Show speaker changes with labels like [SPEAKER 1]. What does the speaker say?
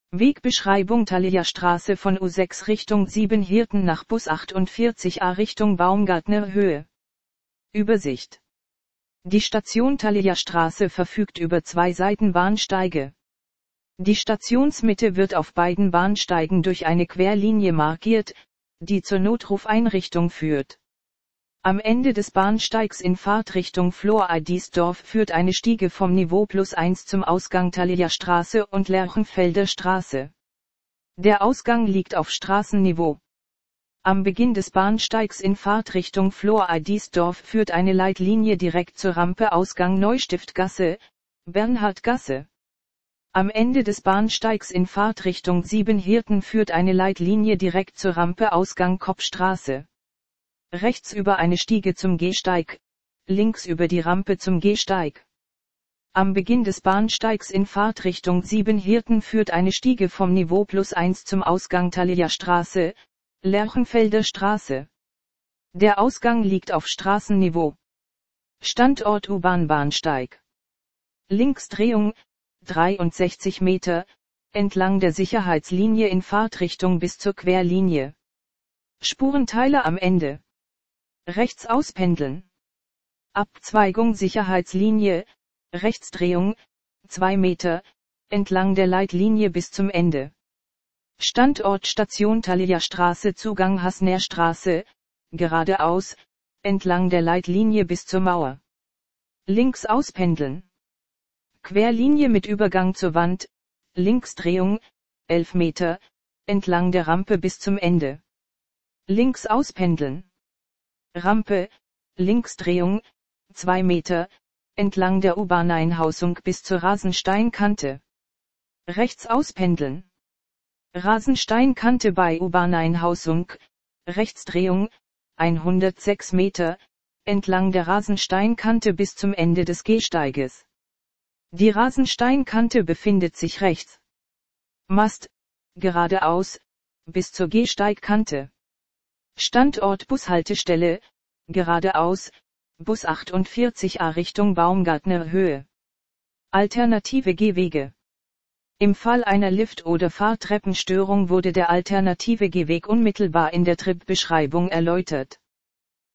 [SPEAKER 1] Wegbeschreibung Thalia-Straße von U6 Richtung 7 Hirten nach Bus 48a Richtung Baumgartner Höhe. Übersicht. Die Station Thalia-Straße verfügt über 2 Seitenbahnsteige. Die Stationsmitte wird auf beiden Bahnsteigen durch eine Querlinie markiert, die zur Notrufeinrichtung führt. Am Ende des Bahnsteigs in Fahrtrichtung Flor-Eidisdorf führt eine Stiege vom Niveau +1 zum Ausgang Thalia-Straße und Lerchenfelder Straße. Der Ausgang liegt auf Straßenniveau. Am Beginn des Bahnsteigs in Fahrtrichtung Flor-Eidisdorf führt eine Leitlinie direkt zur Rampe Ausgang Neustiftgasse, Bernhardgasse. Am Ende des Bahnsteigs in Fahrtrichtung 7 Hirten führt eine Leitlinie direkt zur Rampe Ausgang Koppstraße. Rechts über eine Stiege zum Gehsteig, links über die Rampe zum Gehsteig. Am Beginn des Bahnsteigs in Fahrtrichtung 7 Hirten führt eine Stiege vom Niveau +1 zum Ausgang Thalia-Straße, Lerchenfelder Straße. Der Ausgang liegt auf Straßenniveau. Standort U-Bahn-Bahnsteig. Linksdrehung, 63 Meter, entlang der Sicherheitslinie in Fahrtrichtung bis zur Querlinie. Spurenteiler am Ende. Rechts auspendeln. Abzweigung Sicherheitslinie, Rechtsdrehung, 2 Meter, entlang der Leitlinie bis zum Ende. Standort Station Thalia-Straße Zugang Haßnerstraße, geradeaus, entlang der Leitlinie bis zur Mauer. Links auspendeln. Querlinie mit Übergang zur Wand, Linksdrehung, 11 Meter, entlang der Rampe bis zum Ende. Links auspendeln. Rampe, Linksdrehung, 2 Meter, entlang der U-Bahn-Einhausung bis zur Rasensteinkante. Rechts auspendeln. Rasensteinkante bei U-Bahn-Einhausung, Rechtsdrehung, 106 Meter, entlang der Rasensteinkante bis zum Ende des Gehsteiges. Die Rasensteinkante befindet sich rechts. Mast, geradeaus, bis zur Gehsteigkante. Standort Bushaltestelle, geradeaus, Bus 48a Richtung Baumgartner Höhe. Alternative Gehwege. Im Fall einer Lift- oder Fahrtreppenstörung wurde der alternative Gehweg unmittelbar in der Tripbeschreibung erläutert.